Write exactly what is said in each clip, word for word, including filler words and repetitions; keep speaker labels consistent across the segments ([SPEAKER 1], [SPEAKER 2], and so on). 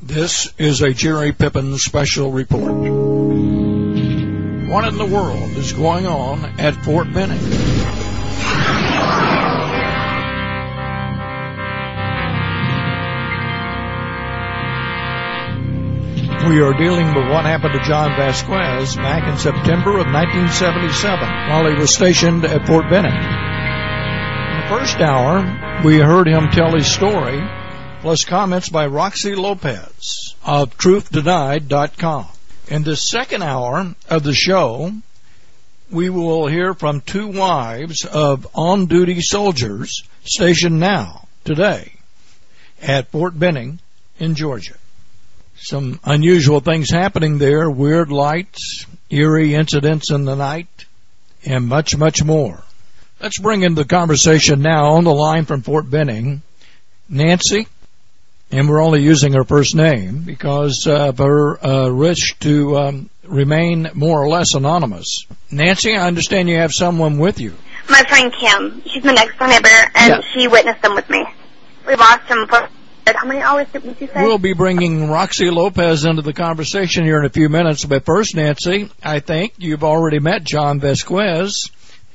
[SPEAKER 1] This is a Jerry Pippin special report. What in the world is going on at Fort Benning? We are dealing with what happened to John Vasquez back in September of nineteen seventy-seven while he was stationed at Fort Benning. In the first hour, we heard him tell his story, plus comments by Roxy Lopez of truth denied dot com. In the second hour of the show, we will hear from two wives of on-duty soldiers stationed now, today, at Fort Benning in Georgia. Some unusual things happening there, weird lights, eerie incidents in the night, and much, much more. Let's bring in the conversation now on the line from Fort Benning, Nancy, and we're only using her first name because of her uh, wish to um, remain more or less anonymous. Nancy, I understand you have someone with you.
[SPEAKER 2] My friend Kim. She's my next door neighbor, and
[SPEAKER 1] yeah.
[SPEAKER 2] she witnessed them with me. We lost him for... How many hours did you say? We'll
[SPEAKER 1] be bringing Roxy Lopez into the conversation here in a few minutes. But first, Nancy, I think you've already met John Vasquez.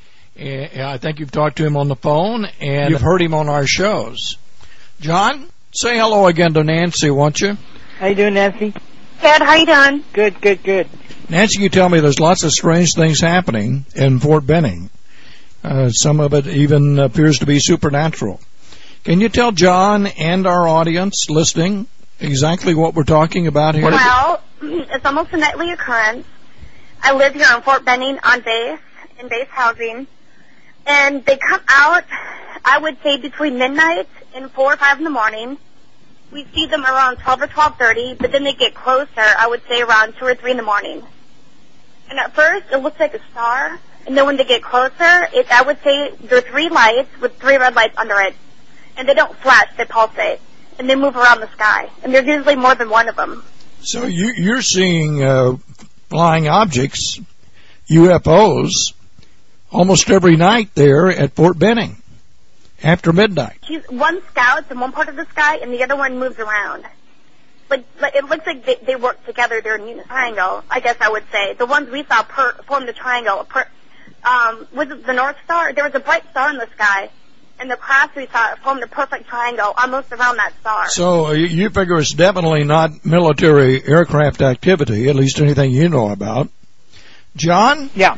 [SPEAKER 1] I think you've talked to him on the phone, and you've heard him on our shows. John, say hello again to Nancy, won't you?
[SPEAKER 3] How you doing, Nancy?
[SPEAKER 2] Good. How you doing?
[SPEAKER 3] Good, good, good.
[SPEAKER 1] Nancy, you tell me there's lots of strange things happening in Fort Benning. Uh, some of it even appears to be supernatural. Can you tell John and our audience listening exactly what we're talking about here?
[SPEAKER 2] Well, it's almost a nightly occurrence. I live here in Fort Benning on base, in base housing, and they come out, I would say, between midnight and four or five in the morning. We see them around twelve or twelve thirty, but then they get closer, I would say, around two or three in the morning. And at first, it looks like a star, and then when they get closer, it, I would say there are three lights with three red lights under it. And they don't flash, they pulsate, and they move around the sky. And there's usually more than one of them.
[SPEAKER 1] So you, you're seeing uh, flying objects, U F Os, almost every night there at Fort Benning, after midnight.
[SPEAKER 2] She's, one scouts in one part of the sky, and the other one moves around. Like, like it looks like they, they work together. They're in a triangle, I guess I would say. The ones we saw per, formed a triangle. Per, um, was it the North Star? There was a bright star in the sky. And the class we saw formed a perfect triangle almost around that star. So
[SPEAKER 1] uh, you figure it's definitely not military aircraft activity, at least anything you know about. John?
[SPEAKER 3] Yeah.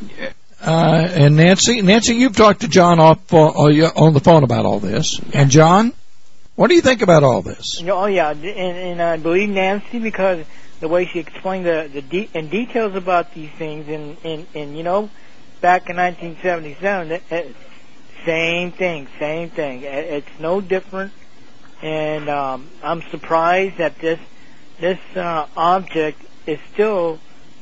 [SPEAKER 1] Uh, and Nancy? Nancy, you've talked to John off, uh, on the phone about all this. Yeah. And John, what do you think about all this?
[SPEAKER 3] Oh, yeah, and, and I believe Nancy because the way she explained the, the de- in details about these things, and, and, and, you know, back in nineteen seventy-seven, it, it, Same thing, same thing. It's no different, and um, I'm surprised that this this uh, object is still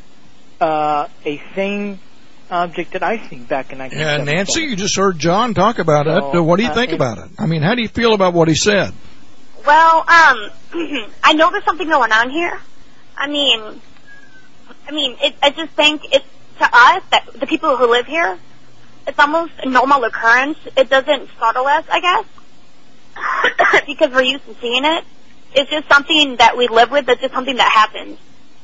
[SPEAKER 3] uh, a same object that I seen back in nineteen seventy-four.
[SPEAKER 1] Yeah, Nancy, you just heard John talk about
[SPEAKER 3] so,
[SPEAKER 1] it. What do you
[SPEAKER 3] uh,
[SPEAKER 1] think about it? I mean, how do you feel about what he said?
[SPEAKER 2] Well, um, I know there's something going on here. I mean, I mean, it, I just think it's to us that the people who live here. It's almost a normal occurrence. It doesn't startle us, I guess, because we're used to seeing it. It's just something that we live with. It's just something that happens.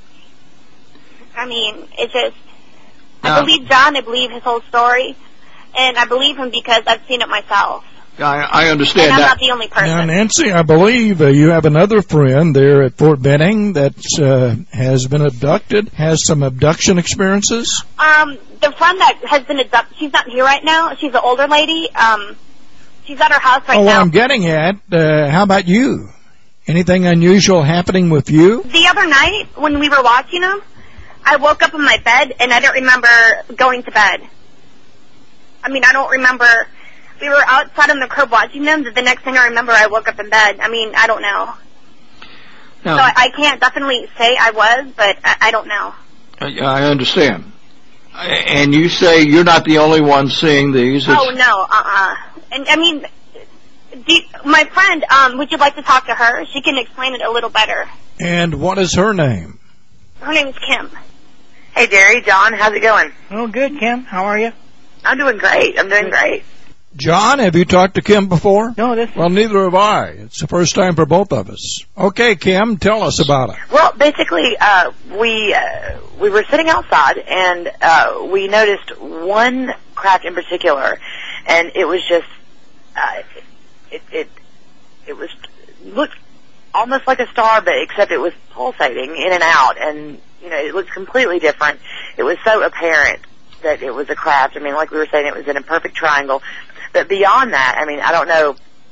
[SPEAKER 2] I mean, it's just, I um, believe John, I believe his whole story, and I believe him because I've seen it myself.
[SPEAKER 4] I, I understand
[SPEAKER 2] and I'm
[SPEAKER 4] that.
[SPEAKER 2] not the only person.
[SPEAKER 1] Now, Nancy, I believe uh, you have another friend there at Fort Benning that uh, has been abducted, has some abduction experiences?
[SPEAKER 2] Um, the friend that has been abducted, she's not here right now. She's an older lady. Um, she's at her house right
[SPEAKER 1] oh,
[SPEAKER 2] now.
[SPEAKER 1] What I'm getting at, uh, how about you? Anything unusual happening with you?
[SPEAKER 2] The other night, when we were watching them, I woke up in my bed, and I don't remember going to bed. I mean, I don't remember... We were outside on the curb watching them. The next thing I remember, I woke up in bed. I mean, I don't know. No. So I, I can't definitely say I was, but I, I don't know.
[SPEAKER 4] I, I understand. And you say you're not the only one seeing these. It's...
[SPEAKER 2] Oh, no. Uh-uh. And, I mean, the, my friend, um, would you like to talk to her? She can explain it a little better.
[SPEAKER 1] And what is her name?
[SPEAKER 2] Her name's Kim.
[SPEAKER 5] Hey, Jerry, John, how's it going?
[SPEAKER 3] Oh, good, Kim. How are you?
[SPEAKER 5] I'm doing great. I'm doing great.
[SPEAKER 1] John, have you talked to Kim before?
[SPEAKER 3] No, this is...
[SPEAKER 1] Well, neither have I. It's the first time for both of us. Okay, Kim, tell us about it.
[SPEAKER 5] Well, basically, uh, we uh, we were sitting outside, and uh, we noticed one craft in particular, and it was just, uh, it, it, it was, looked almost like a star, but except it was pulsating in and out, and, you know, it looked completely different. It was so apparent that it was a craft. I mean, like we were saying, it was in a perfect triangle. But beyond that, I mean, I don't know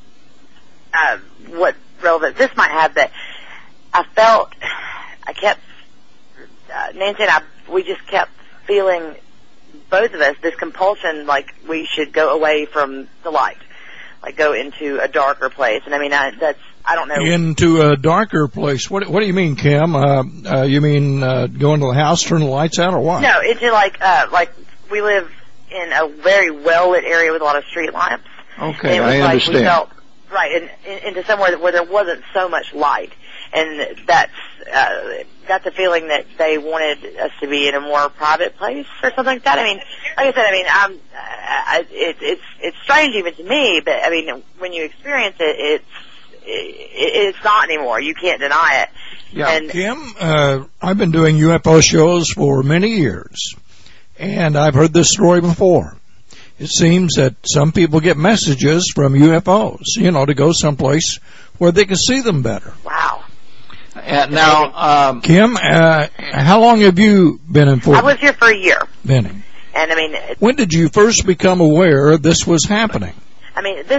[SPEAKER 5] uh, what relevance this might have, but I felt, I kept, uh, Nancy and I, we just kept feeling, both of us, this compulsion, like we should go away from the light, like go into a darker place. And I mean, I, that's, I don't know.
[SPEAKER 1] Into a darker place. What What do you mean, Kim? Uh, uh, you mean uh, go into the house, turn the lights out, or what?
[SPEAKER 5] No, into like, uh, like we live in a very well-lit area with a lot of street lamps.
[SPEAKER 4] Okay,
[SPEAKER 5] and it was
[SPEAKER 4] I
[SPEAKER 5] like
[SPEAKER 4] understand.
[SPEAKER 5] We felt, right, in, in, into somewhere where there wasn't so much light. And that's, uh, got the feeling that they wanted us to be in a more private place or something like that. I mean, like I said, I mean, I'm, I, it, it's, it's strange even to me, but I mean, when you experience it, it's, it, it's not anymore. You can't deny it.
[SPEAKER 4] Yeah.
[SPEAKER 5] And,
[SPEAKER 1] Kim, uh, I've been doing U F O shows for many years, and I've heard this story before. It seems that some people get messages from U F Os, you know, to go someplace where they can see them better.
[SPEAKER 5] wow.
[SPEAKER 4] And now, um,
[SPEAKER 1] Kim, uh, how long have you been in Fort
[SPEAKER 5] I was here for a year.
[SPEAKER 1] Benning?
[SPEAKER 5] And I mean, it,
[SPEAKER 1] When did you first become aware this was happening?
[SPEAKER 5] I mean, this,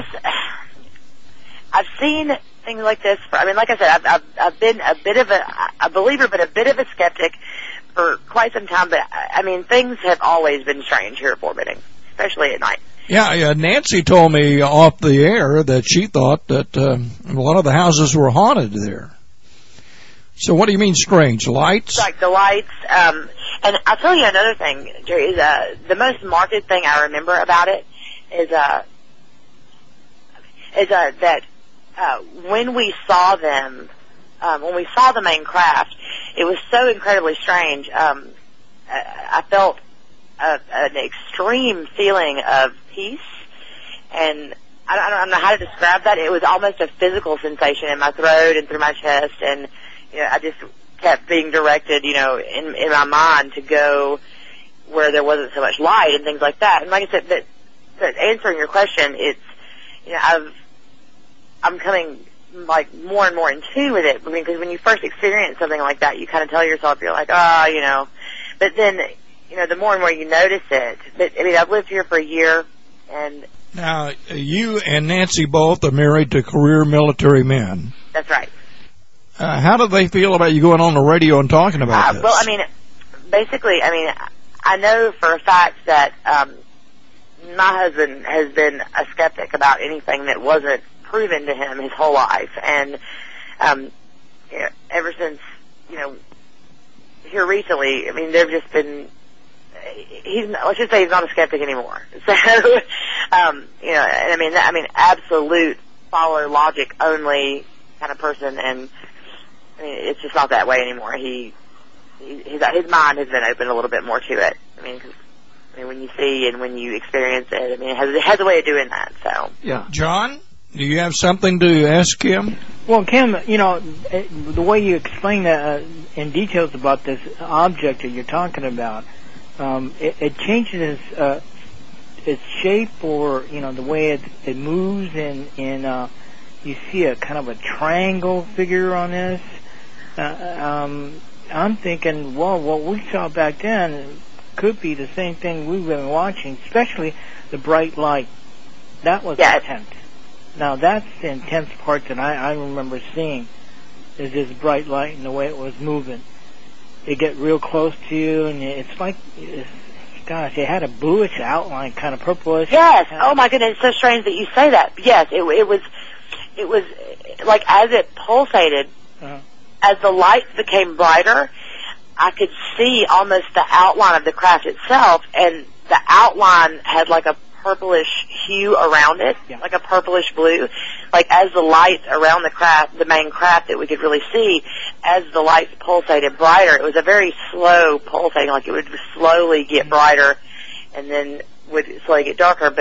[SPEAKER 5] I've seen things like this. For, I mean, like I said, I've, I've, I've been a bit of a, a believer, but a bit of a skeptic for quite some time. But I mean, things have always been strange here at Fort Benning, especially at night.
[SPEAKER 1] Yeah, yeah, Nancy told me off the air that she thought that uh, a lot of the houses were haunted there. So what do you mean strange? Lights?
[SPEAKER 5] Like the lights. Um, and I'll tell you another thing, Jerry, is uh, the most marked thing I remember about it is uh, is uh, that uh, when we saw them, um, when we saw the main craft, it was so incredibly strange. Um, I, I felt a, an extreme feeling of peace, and I don't, I don't know how to describe that. It was almost a physical sensation in my throat and through my chest, and you know, I just kept being directed, you know, in, in my mind to go where there wasn't so much light and things like that. And like I said, that, that answering your question, it's, you know, I've, I'm coming like more and more in tune with it. I mean, because when you first experience something like that, you kind of tell yourself, you're like, ah, oh, you know, but then, you know, the more and more you notice it. But I mean, I've lived here for a year, and
[SPEAKER 1] Now, you and Nancy both are married to career military men.
[SPEAKER 5] that's right.
[SPEAKER 1] Uh, how do they feel about you going on the radio and talking about
[SPEAKER 5] Uh,
[SPEAKER 1] this?
[SPEAKER 5] well, I mean, basically, I mean, I know for a fact that um, my husband has been a skeptic about anything that wasn't proven to him his whole life, and um, you know, ever since, you know, here recently, I mean, there've just been. He's let's just say he's not a skeptic anymore. So, um, you know, and I mean, I mean, absolute follow logic only kind of person, and I mean, it's just not that way anymore. He, he his his mind has been open a little bit more to it. I mean, cause, I mean, when you see and when you experience it, I mean, it has, it has a way of doing that. So,
[SPEAKER 4] yeah.
[SPEAKER 1] John, do you have something to ask Kim?
[SPEAKER 3] Well, Kim, you know, the way you explain uh, in details about this object that you're talking about, um, it, it changes uh, its shape, or you know, the way it it moves, and and uh, you see a kind of a triangle figure on this. Uh, um, I'm thinking, well, what we saw back then could be the same thing we've been watching, especially the bright light. That was
[SPEAKER 5] yes.
[SPEAKER 3] intense. Now, that's the intense part that I, I remember seeing, is this bright light and the way it was moving. It get real close to you, and it's like, it's, gosh, it had a bluish outline, kind of purplish.
[SPEAKER 5] yes. Oh my goodness, it's so strange that you say that. Yes, it, it was, it was like as it pulsated.
[SPEAKER 3] Uh-huh.
[SPEAKER 5] As the lights became brighter, I could see almost the outline of the craft itself, and the outline had like a purplish hue around it,
[SPEAKER 3] yeah.
[SPEAKER 5] like a purplish blue. Like as the lights around the craft, the main craft that we could really see, as the lights pulsated brighter, it was a very slow pulsating, like it would slowly get brighter and then would slowly get darker. But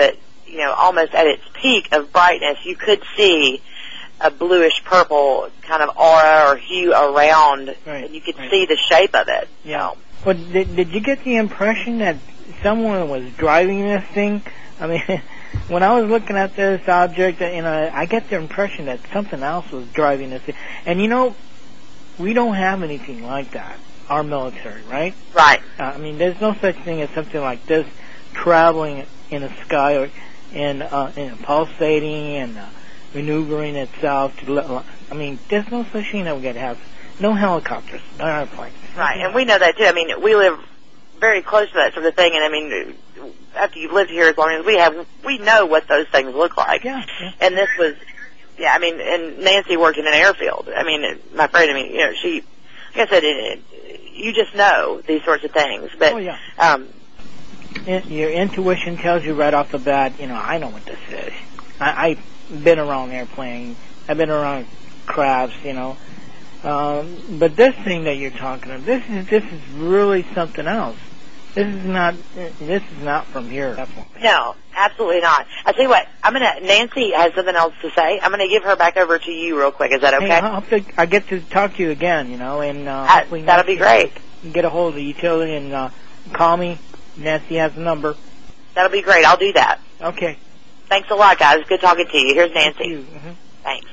[SPEAKER 5] you know, almost at its peak of brightness, you could see a bluish purple kind of aura or hue around,
[SPEAKER 3] right,
[SPEAKER 5] and you could
[SPEAKER 3] right.
[SPEAKER 5] see the shape of it.
[SPEAKER 3] Yeah.
[SPEAKER 5] So.
[SPEAKER 3] Well, did, did you get the impression that someone was driving this thing? I mean, when I was looking at this object, you know, I get the impression that something else was driving this thing. And, you know, we don't have anything like that, our military, right?
[SPEAKER 5] Right.
[SPEAKER 3] Uh, I mean, there's no such thing as something like this traveling in the sky or and, uh, and pulsating and uh, maneuvering itself. To, I mean, there's no such thing that we could have. No helicopters, no airplanes.
[SPEAKER 5] Right, and we know that too. I mean, we live very close to that sort of thing, and I mean, after you've lived here as long as we have, we know what those things look like.
[SPEAKER 3] Yeah, yeah.
[SPEAKER 5] And this was, yeah, I mean, and Nancy worked in an airfield. I mean, my friend, I mean, you know, she, like I said, it, it, you just know these sorts of things. But,
[SPEAKER 3] oh, yeah.
[SPEAKER 5] um,
[SPEAKER 3] your intuition tells you right off the bat, you know, I know what this is. I, I've been around airplanes. I've been around crafts, you know. Um, but this thing that you're talking about, this is this is really something else. This is not this is not from here. Definitely.
[SPEAKER 5] No, absolutely not. I tell you what, I'm gonna. Nancy has something else to say. I'm gonna give her back over to you real quick. Is that okay?
[SPEAKER 3] Hey, I hope to, I get to talk to you again. You know, and uh,
[SPEAKER 5] uh,
[SPEAKER 3] hopefully
[SPEAKER 5] that'll
[SPEAKER 3] Nancy
[SPEAKER 5] be great.
[SPEAKER 3] Can get a hold of the utility and uh, call me. Nancy has the number.
[SPEAKER 5] That'll be great. I'll do that.
[SPEAKER 3] Okay.
[SPEAKER 5] Thanks a lot, guys. Good talking to you. Here's Nancy.
[SPEAKER 3] Thank you. Mm-hmm.
[SPEAKER 5] Thanks.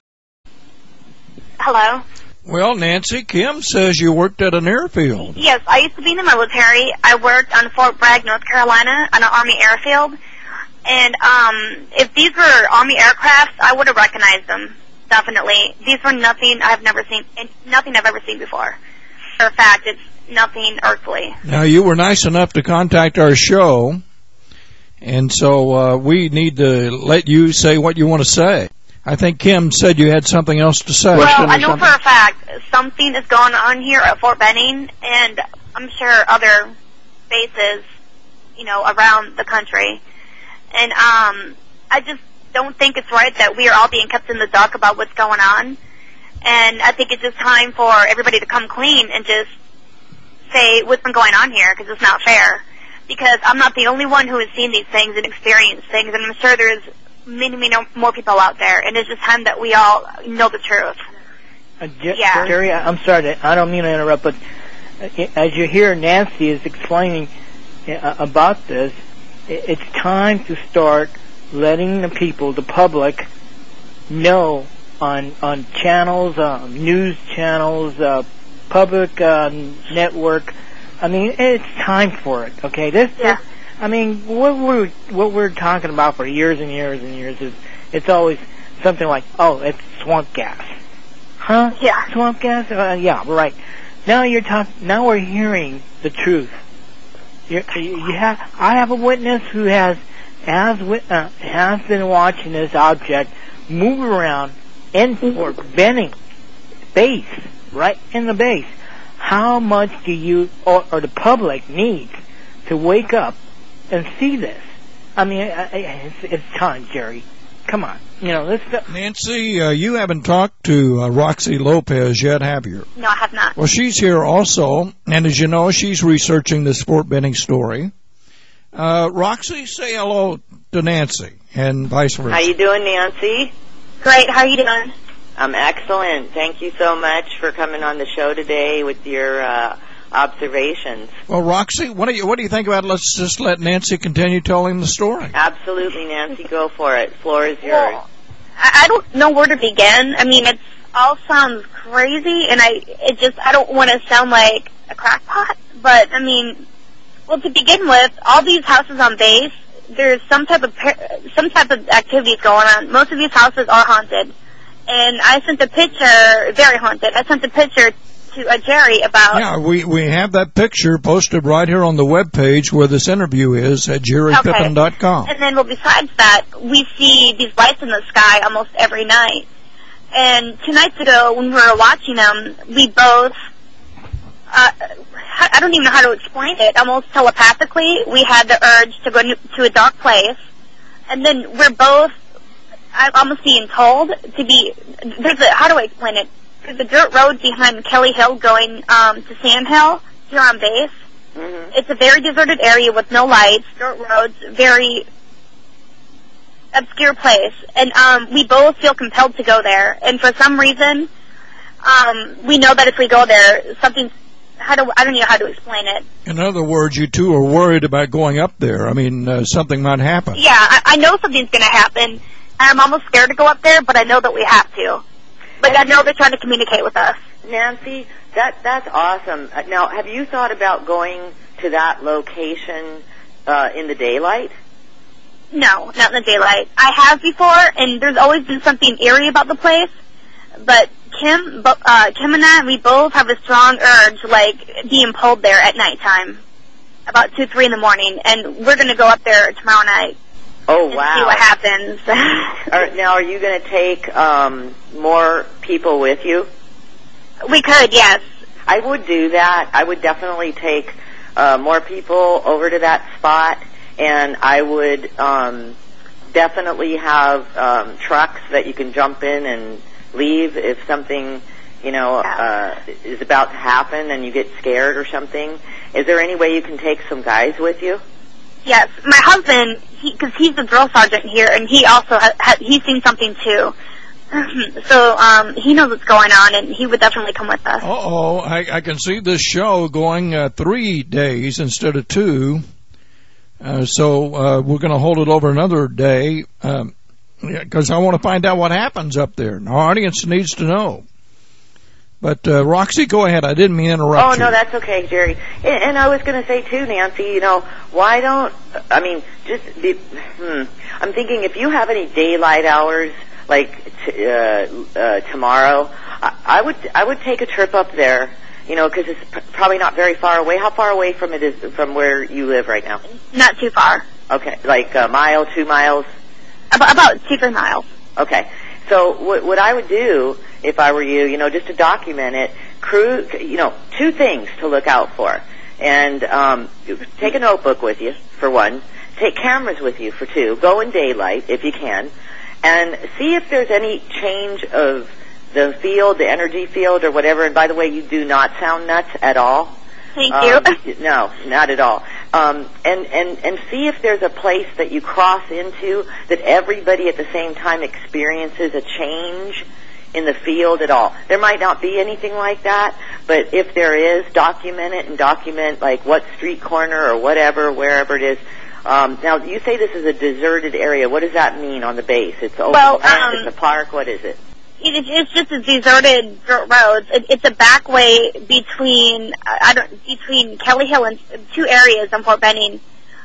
[SPEAKER 2] Hello?
[SPEAKER 1] Well, Nancy, Kim says you worked at an airfield.
[SPEAKER 2] Yes, I used to be in the military. I worked on Fort Bragg, North Carolina, on an Army airfield. And um, if these were Army aircraft, I would have recognized them, definitely. These were nothing I've never seen, nothing I've ever seen before. For a fact, it's nothing earthly.
[SPEAKER 1] Now, you were nice enough to contact our show, and so uh, we need to let you say what you want to say. I think Kim said you had something else to say.
[SPEAKER 2] Well, I know for a fact something is going on here at Fort Benning, and I'm sure other bases, you know, around the country. And um, I just don't think it's right that we are all being kept in the dark about what's going on. And I think it's just time for everybody to come clean and just say what's been going on here, because it's not fair. Because I'm not the only one who has seen these things and experienced things, and I'm sure there's many, many more people out there, and it's just time that we all know the truth.
[SPEAKER 3] Uh, Jer-
[SPEAKER 2] yeah.
[SPEAKER 3] Jerry, I'm sorry, to, I don't mean to interrupt, but as you hear Nancy is explaining uh, about this, it's time to start letting the people, the public, know on on channels, uh, news channels, uh, public uh, network. I mean, it's time for it. Okay, this.
[SPEAKER 2] Yeah.
[SPEAKER 3] this I mean, what we're what we're talking about for years and years and years is it's always something like, oh, it's swamp gas, huh?
[SPEAKER 2] Yeah.
[SPEAKER 3] Swamp gas. Uh, yeah, right. Now you're talking. Now we're hearing the truth. You're, you have. I have a witness who has has uh, has been watching this object move around in Fort Benning base, right in the base. How much do you or, or the public need to wake up and see this? I mean, it's, it's time, Jerry. Come on. You know, let's...
[SPEAKER 1] Nancy, uh, you haven't talked to uh, Roxy Lopez yet, have you?
[SPEAKER 2] No, I have not.
[SPEAKER 1] Well, she's here also, and as you know, she's researching this Fort Benning story. Uh, Roxy, say hello to Nancy, and vice versa.
[SPEAKER 6] How you doing, Nancy?
[SPEAKER 2] Great. How are you doing?
[SPEAKER 6] I'm excellent. Thank you so much for coming on the show today with your uh, observations.
[SPEAKER 1] Well, Roxy, what do you what do you think about? Let's just let Nancy continue telling the story.
[SPEAKER 6] Absolutely, Nancy. Go for it. Floor is yours.
[SPEAKER 2] Well, I I don't know where to begin. I mean, it all sounds crazy, and I it just I don't want to sound like a crackpot, but I mean, well, to begin with, all these houses on base, there's some type of some type of activities going on. Most of these houses are haunted. And I sent a picture, very haunted, I sent a picture to uh, Jerry about...
[SPEAKER 1] Yeah, we, we have that picture posted right here on the webpage where this interview is at jerry pippin dot com.
[SPEAKER 2] Okay. And then, well, besides that, we see these lights in the sky almost every night. And two nights ago, when we were watching them, we both... Uh, I don't even know how to explain it. Almost telepathically, we had the urge to go to a dark place. And then we're both... I'm almost being told to be, there's a, how do I explain it? There's a dirt road behind Kelly Hill going um, to Sand Hill, here on base.
[SPEAKER 6] Mm-hmm.
[SPEAKER 2] It's a very deserted area with no lights, dirt roads, very, obscure place, and um, we both feel compelled to go there. And for some reason, um, we know that if we go there, something's, how do, I don't know how to explain it.
[SPEAKER 1] In other words, you two are worried about going up there. I mean, uh, something might happen.
[SPEAKER 2] Yeah, I, I know something's going to happen, and I'm almost scared to go up there, but I know that we have to. But I know they're trying to communicate with us.
[SPEAKER 6] Nancy, that that's awesome. Uh, Now, have you thought about going to that location uh, in the daylight?
[SPEAKER 2] No, not in the daylight. I have before, and there's always been something eerie about the place. But Kim, bo- uh, Kim and I, we both have a strong urge, like being pulled there at nighttime, about two, three in the morning, and we're going to go up there tomorrow night.
[SPEAKER 6] Oh,
[SPEAKER 2] and
[SPEAKER 6] wow.
[SPEAKER 2] see what happens.
[SPEAKER 6] Are, now, are you going to take um, more people with you?
[SPEAKER 2] We could, yes.
[SPEAKER 6] I would do that. I would definitely take uh, more people over to that spot, and I would um, definitely have um, trucks that you can jump in and leave if something, you know, uh, is about to happen and you get scared or something. Is there any way you can take some guys with you?
[SPEAKER 2] Yes, my husband, because he, he's the drill sergeant here, and he also ha, ha, he's seen something too. So um, he knows what's going on, and he would definitely come with us.
[SPEAKER 1] Uh-oh, I, I can see this show going uh, three days instead of two. Uh, so uh, we're going to hold it over another day because um, I want to find out what happens up there. And our audience needs to know. But, uh, Roxy, go ahead. I didn't mean to interrupt
[SPEAKER 6] you. Oh,
[SPEAKER 1] you.
[SPEAKER 6] no, that's okay, Jerry. And, and I was going to say, too, Nancy, you know, why don't, I mean, just, be, hmm, I'm thinking if you have any daylight hours, like t- uh, uh, tomorrow, I, I would I would take a trip up there, you know, because it's p- probably not very far away. How far away from it is from where you live right now?
[SPEAKER 2] Not too far.
[SPEAKER 6] Okay, like a mile, two miles?
[SPEAKER 2] About, about two, three miles.
[SPEAKER 6] Okay. So what, what I would do if I were you, you know, just to document it, crew, you know, two things to look out for. And um, take a notebook with you, for one. Take cameras with you, for two. Go in daylight, if you can. And see if there's any change of the field, the energy field, or whatever. And by the way, you do not sound nuts at all.
[SPEAKER 2] Thank
[SPEAKER 6] um,
[SPEAKER 2] you.
[SPEAKER 6] No, not at all. Um, and, and, and see if there's a place that you cross into that everybody at the same time experiences a change in the field at all. There might not be anything like that, but if there is, document it and document like what street corner or whatever, wherever it is. Um, now, you say this is a deserted area. What does that mean on the base? It's open
[SPEAKER 2] well,
[SPEAKER 6] land,
[SPEAKER 2] um,
[SPEAKER 6] it's a park, what is it?
[SPEAKER 2] It, it's just a deserted dirt roads. It, it's a back way between I don't between Kelly Hill and two areas in Fort Benning,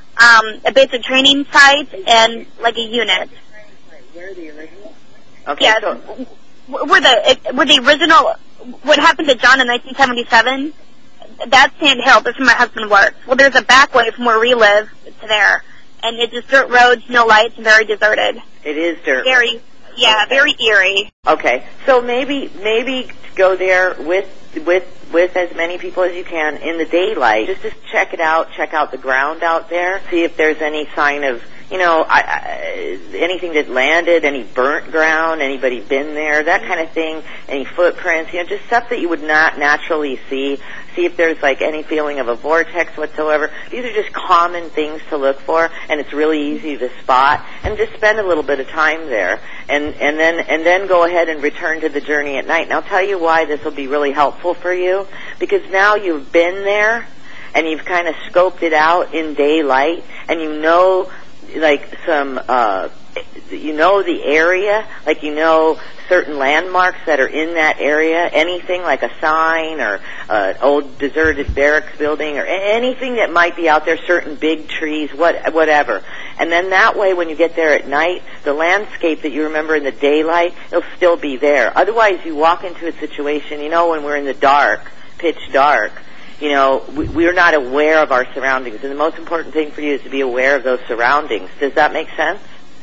[SPEAKER 2] um, a basic training site and like a unit.
[SPEAKER 6] Where the original? Okay,
[SPEAKER 2] yeah,
[SPEAKER 6] so
[SPEAKER 2] where the where the original what happened to John in nineteen seventy-seven. That's Sand Hill. That's where my husband works. Well, there's a back way from where we live to there, and it's just dirt roads, no lights, and very deserted.
[SPEAKER 6] it is dirt.
[SPEAKER 2] Very. Yeah,
[SPEAKER 6] Okay.
[SPEAKER 2] very eerie.
[SPEAKER 6] Okay, so maybe maybe go there with with with as many people as you can in the daylight, just to check it out, check out the ground out there, see if there's any sign of, you know, I, I, anything that landed, any burnt ground, anybody been there, that kind of thing, any footprints, you know, just stuff that you would not naturally see. See if there's like any feeling of a vortex whatsoever. These are just common things to look for, and it's really easy to spot. And just spend a little bit of time there, and and then and then go ahead and return to the journey at night. And I'll tell you why this will be really helpful for you, because now you've been there, and you've kind of scoped it out in daylight, and you know, like some, uh, you know the area, like you know certain landmarks that are in that area, anything like a sign or an old deserted barracks building or anything that might be out there, certain big trees, what, whatever. And then that way when you get there at night, the landscape that you remember in the daylight, it'll still be there. Otherwise you walk into a situation, you know, when we're in the dark, pitch dark, you know, we, we're not aware of our surroundings. And the most important thing for you is to be aware of those surroundings. Does that make sense?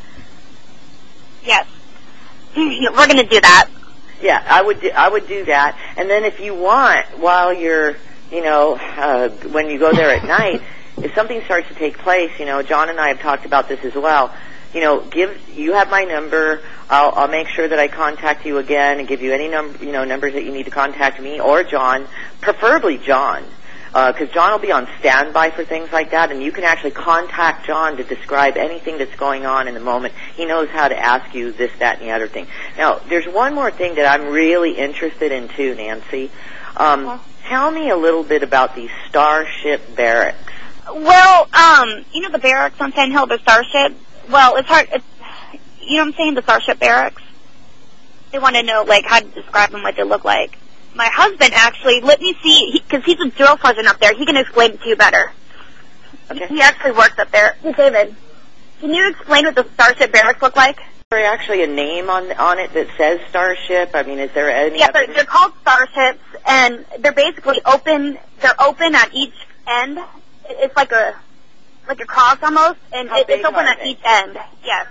[SPEAKER 2] Yes. We're going to do that.
[SPEAKER 6] Yeah, I would do, I would do that. And then if you want, while you're, you know, uh, when you go there at night, if something starts to take place, you know, John and I have talked about this as well. You know, give you have my number. I'll, I'll make sure that I contact you again and give you any number, you know, numbers that you need to contact me or John, preferably John. because uh, John will be on standby for things like that, and you can actually contact John to describe anything that's going on in the moment. He knows how to ask you this, that, and the other thing. Now, there's one more thing that I'm really interested in too, Nancy. Um,
[SPEAKER 2] uh-huh.
[SPEAKER 6] Tell me a little bit about these Starship barracks.
[SPEAKER 2] Well, um, you know the barracks on Sand Hill, the Starship? Well, it's hard, it's, you know what I'm saying, the Starship barracks? They want to know, like, how to describe them, what they look like. My husband actually, let me see, because he, he's a drill sergeant up there. He can explain it to you better.
[SPEAKER 6] Okay.
[SPEAKER 2] He, he actually works up there. Hey, David, can you explain what the Starship barracks look like?
[SPEAKER 6] Is there actually a name on on it that says Starship? I mean, is there any
[SPEAKER 2] Yeah,
[SPEAKER 6] other...
[SPEAKER 2] they're, they're called Starships, and they're basically open, they're open at each end. It's like a, like a cross almost, and
[SPEAKER 6] How
[SPEAKER 2] it,
[SPEAKER 6] big
[SPEAKER 2] it's open
[SPEAKER 6] are
[SPEAKER 2] at
[SPEAKER 6] they?
[SPEAKER 2] each end. Yes.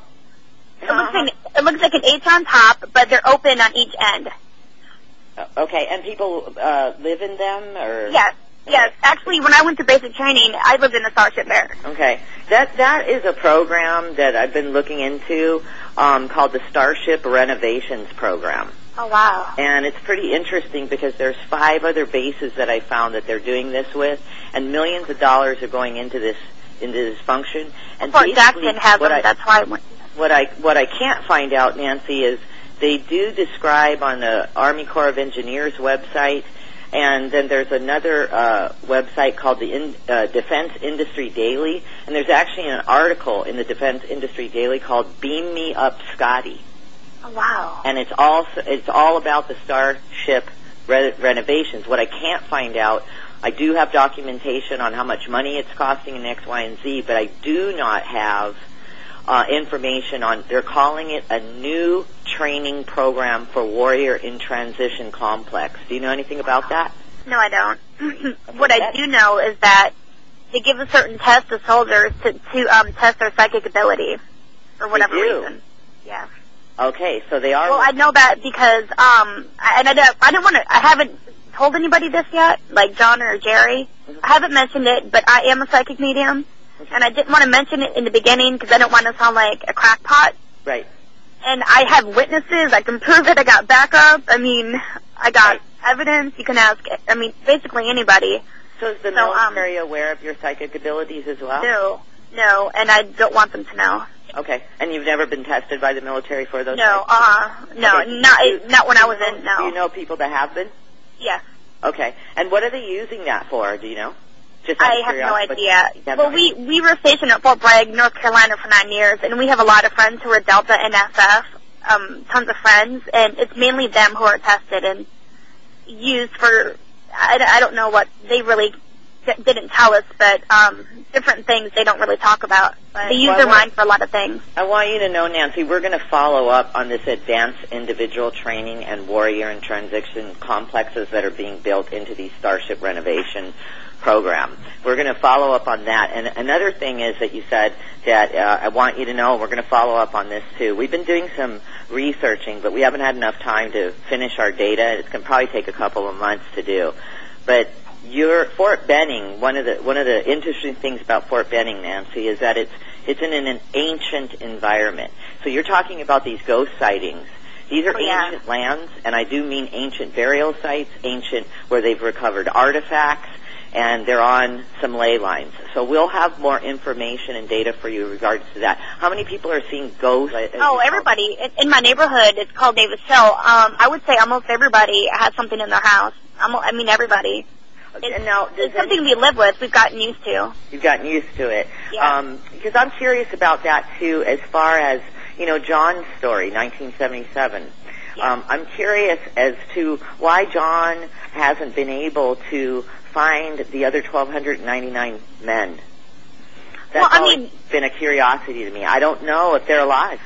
[SPEAKER 2] It
[SPEAKER 6] Uh-huh.
[SPEAKER 2] looks like it looks like an H on top, but they're open on each end.
[SPEAKER 6] Uh, okay, and people uh, live in them, or...
[SPEAKER 2] Yes, yes. Actually, when I went to basic training, I lived in a Starship barracks.
[SPEAKER 6] Okay, that that is a program that I've been looking into um, called the Starship Renovations Program.
[SPEAKER 2] Oh, wow.
[SPEAKER 6] And it's pretty interesting because there's five other bases that I found that they're doing this with, and millions of dollars are going into this into this function. And
[SPEAKER 2] Fort
[SPEAKER 6] basically,
[SPEAKER 2] Jackson has
[SPEAKER 6] what
[SPEAKER 2] them,
[SPEAKER 6] I,
[SPEAKER 2] that's why I went.
[SPEAKER 6] what I what I can't find out, Nancy, is they do describe on the Army Corps of Engineers website, and then there's another uh, website called the in, uh, Defense Industry Daily, and there's actually an article in the Defense Industry Daily called "Beam Me Up, Scotty,"
[SPEAKER 2] Oh, wow.
[SPEAKER 6] and it's all it's all about the Starship re- renovations. What I can't find out, I do have documentation on how much money it's costing in X, Y, and Z, but I do not have uh, information on, they're calling it a new training program for Warrior in Transition Complex. Do you know anything about that?
[SPEAKER 2] No, I don't. What I do know is that they give a certain test to soldiers to, to um, test their psychic ability for whatever
[SPEAKER 6] They do?
[SPEAKER 2] reason. Yeah.
[SPEAKER 6] Okay, so they are...
[SPEAKER 2] Well, I know that because, um, I- and I don't, I don't want to, I haven't told anybody this yet, like John or Jerry.
[SPEAKER 6] Mhm.
[SPEAKER 2] I haven't mentioned it, but I am a psychic medium, and I didn't want to mention it in the beginning because I don't want to sound like a crackpot.
[SPEAKER 6] Right.
[SPEAKER 2] And I have witnesses. I can prove it. I got backup. I mean, I got
[SPEAKER 6] Right.
[SPEAKER 2] evidence. You can ask, I mean, basically anybody.
[SPEAKER 6] So is the
[SPEAKER 2] So, um,
[SPEAKER 6] military aware of your psychic abilities as well?
[SPEAKER 2] No, no, and I don't want them to know.
[SPEAKER 6] Okay, and you've never been tested by the military for those
[SPEAKER 2] No,
[SPEAKER 6] types?
[SPEAKER 2] uh, no,
[SPEAKER 6] Okay.
[SPEAKER 2] not
[SPEAKER 6] Do you-
[SPEAKER 2] not when I was
[SPEAKER 6] do you
[SPEAKER 2] in.
[SPEAKER 6] know-
[SPEAKER 2] No.
[SPEAKER 6] Do you know people that have been?
[SPEAKER 2] Yes.
[SPEAKER 6] Okay, and what are they using that for, do you know? Just out
[SPEAKER 2] I
[SPEAKER 6] of
[SPEAKER 2] have no
[SPEAKER 6] curiosity.
[SPEAKER 2] idea.
[SPEAKER 6] You have
[SPEAKER 2] Well,
[SPEAKER 6] no
[SPEAKER 2] we
[SPEAKER 6] idea.
[SPEAKER 2] we were stationed at Fort Bragg, North Carolina, for nine years, and we have a lot of friends who are Delta and N S F. Um, tons of friends, and it's mainly them who are tested and used for. I, I don't know what they really d- didn't tell us, but um, different things they don't really talk about. But they use
[SPEAKER 6] Well,
[SPEAKER 2] their
[SPEAKER 6] what-
[SPEAKER 2] mind for a lot of things.
[SPEAKER 6] I want you to know, Nancy, we're going to follow up on this advanced individual training and warrior and transition complexes that are being built into the Starship renovation program. We're going to follow up on that. And another thing is that you said that uh, I want you to know, we're going to follow up on this too. We've been doing some researching, but we haven't had enough time to finish our data. It's going to probably take a couple of months to do. But your Fort Benning, one of the one of the interesting things about Fort Benning, Nancy, is that it's it's in an ancient environment. So you're talking about these ghost sightings. These are
[SPEAKER 2] Oh, yeah.
[SPEAKER 6] ancient lands, and I do mean ancient burial sites, ancient where they've recovered artifacts, and they're on some ley lines. So we'll have more information and data for you in regards to that. How many people are seeing ghosts?
[SPEAKER 2] Oh, everybody. In- In my neighborhood, it's called Davis Hill. Um, I would say almost everybody has something in their house. Almo- I mean, everybody. It's,
[SPEAKER 6] And now, does
[SPEAKER 2] it's something we live with. We've gotten used to.
[SPEAKER 6] You've gotten used to it.
[SPEAKER 2] Yeah.
[SPEAKER 6] Um, because I'm curious about that, too, as far as, you know, John's story, nineteen seventy-seven.
[SPEAKER 2] Yeah.
[SPEAKER 6] Um, I'm curious as to why John hasn't been able to find the other twelve ninety-nine men. That's
[SPEAKER 2] Well, I
[SPEAKER 6] always
[SPEAKER 2] mean-
[SPEAKER 6] been a curiosity to me. I don't know if they're alive.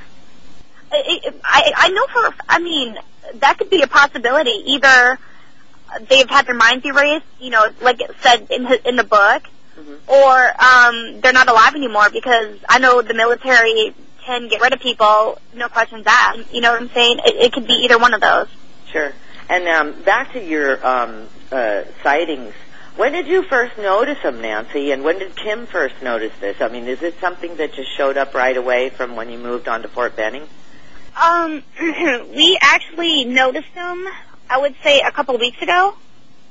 [SPEAKER 2] I, I, I know for, I mean, that could be a possibility. Either they've had their minds erased, you know, like it said in the, in the book,
[SPEAKER 6] Mhm.
[SPEAKER 2] or um, they're not alive anymore, because I know the military can get rid of people, no questions asked. You know what I'm saying? It, it could be either one of those.
[SPEAKER 6] Sure. And um, back to your um, uh, sightings, when did you first notice them, Nancy, and when did Kim first notice this? I mean, is it something that just showed up right away from when you moved on to Fort Benning?
[SPEAKER 2] Um, we actually noticed them, I would say, a couple of weeks ago.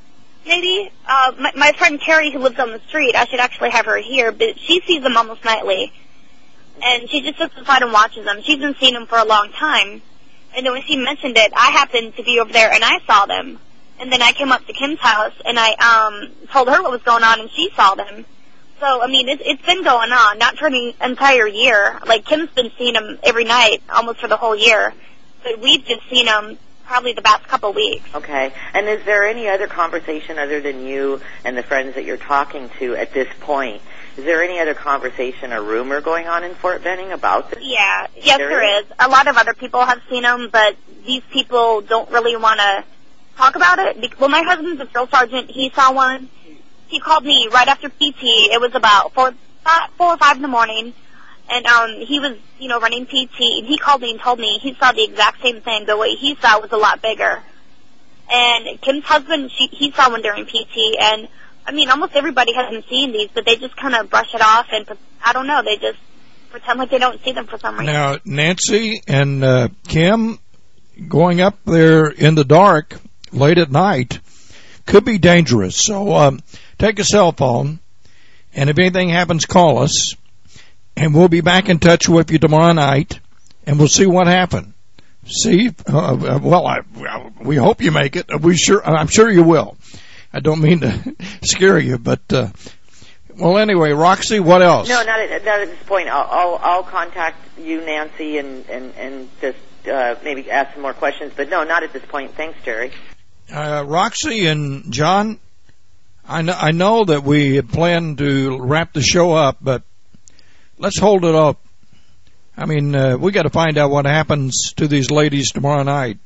[SPEAKER 2] maybe. Uh, my, my friend Terry, who lives on the street, I should actually have her here, but she sees them almost nightly. And she just sits inside and watches them. She's been seeing them for a long time. And then when she mentioned it, I happened to be over there and I saw them. And then I came up to Kim's house and I um told her what was going on and she saw them. So, I mean, it's, it's been going on, not for the entire year. Like, Kim's been seeing them every night, almost for the whole year. But we've just seen them probably the past couple of weeks.
[SPEAKER 6] Okay. And is there any other conversation other than you and the friends that you're talking to at this point? Is there any other conversation or rumor going on in Fort Benning about this?
[SPEAKER 2] Yeah. Yes, there, there is. is. A lot of other people have seen them, but these people don't really want to talk about it. Well, my husband's a drill sergeant. He saw one. He called me right after P T. It was about four, five, four or five in the morning, and um, he was, you know, running P T. And he called me and told me he saw the exact same thing. The way he saw was a lot bigger. And Kim's husband, she, he saw one during P T. And I mean, almost everybody hasn't seen these, but they just kind of brush it off, and I don't know, they just pretend like they don't see them for some reason.
[SPEAKER 1] Now, Nancy and uh, Kim, going up there in the dark late at night could be dangerous. So um, take a cell phone, and if anything happens, call us, and we'll be back in touch with you tomorrow night, and we'll see what happened. See, uh, well, I, we hope you make it. We sure, I'm sure you will. I don't mean to scare you, but uh, well, anyway, Roxy, what else?
[SPEAKER 6] No, not at, not at this point. I'll, I'll, I'll contact you, Nancy, and and and just uh, maybe ask some more questions. But no, not at this point. Thanks, Jerry.
[SPEAKER 1] Uh, Roxy and John, I know, I know that we had planned to wrap the show up, but let's hold it up. I mean, uh, we got to find out what happens to these ladies tomorrow night.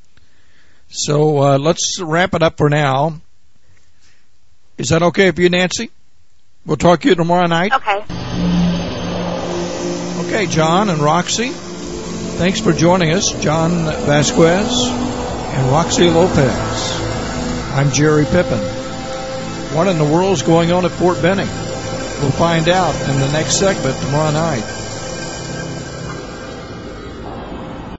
[SPEAKER 1] So uh, let's wrap it up for now. Is that okay for you, Nancy? We'll talk to you tomorrow night.
[SPEAKER 2] Okay.
[SPEAKER 1] Okay, John and Roxy, thanks for joining us. John Vasquez and Roxy Lopez. I'm Jerry Pippin. What in the world's going on at Fort Benning? We'll find out in the next segment tomorrow night.